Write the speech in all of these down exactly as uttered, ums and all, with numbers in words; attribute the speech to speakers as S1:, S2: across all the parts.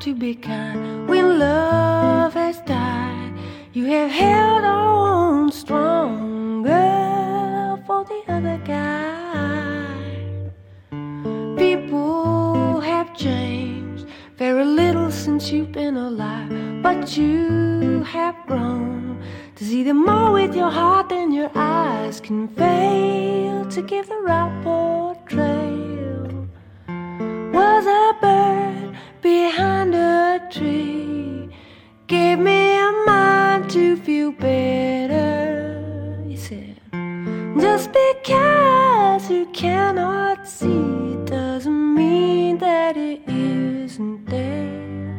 S1: to be kind. When love has died, you have held on stronger for the other guy. People have changed very little since you've been alive, but you have grown to see them more with your heart than your eyes can fail to give the right portrayal. Was a bird behind a tree, gave me a mind to feel better. He said, just because you cannot see doesn't mean that it isn't there.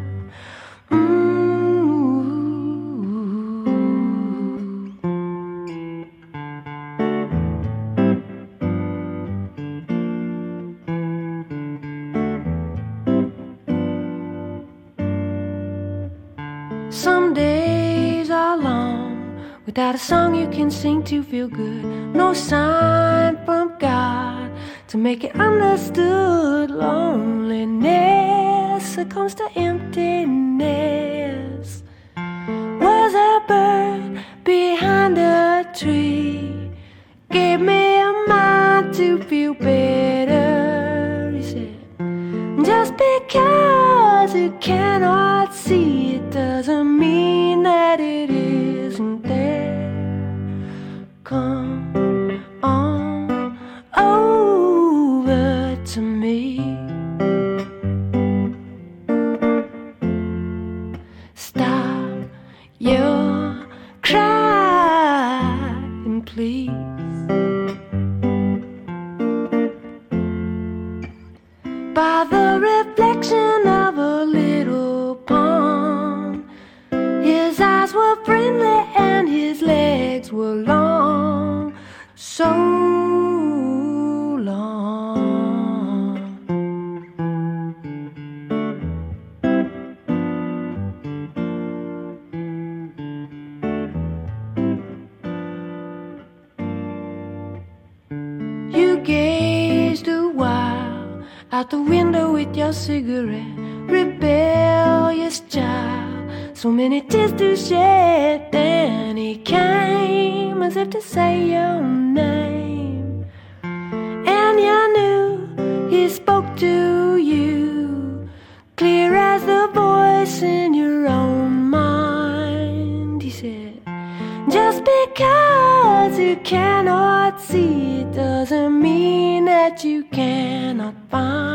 S1: Some days are long without a song you can sing to feel good. No sign from God to make it understood. Loneliness succumbs to emptiness. Was a bird behind a tree, gave me a mind to feel better. He said, just because you cannot see it doesn't mean that it isn't there. Come on over to me. Stop your crying, please. By the reflection of a little pond, his eyes were friendly and his legs were long, so long. You gazed a while out the window with your cigarette, rebellious child, so many tears to shed. Then he came as if to say your name, and you knew he spoke to you, clear as the voice in your own mind. He said, just because you cannot see it doesn't mean that you cannot find.